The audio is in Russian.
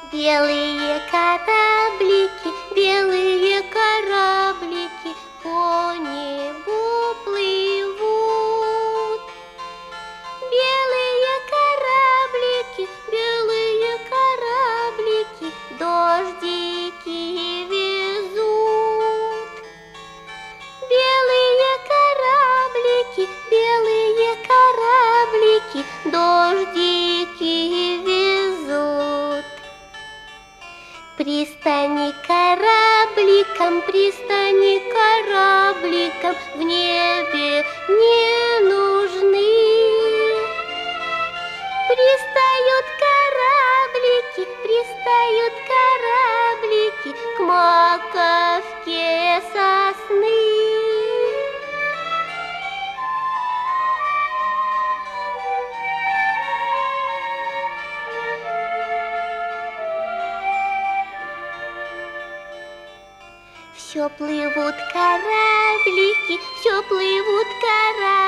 белые кораблики по небу плывут. Белые кораблики дождики везут. Белые кораблики дождики везут. Пристани корабликам в небе не нужны. Пристают кораблики к маковке сосны. Все плывут кораблики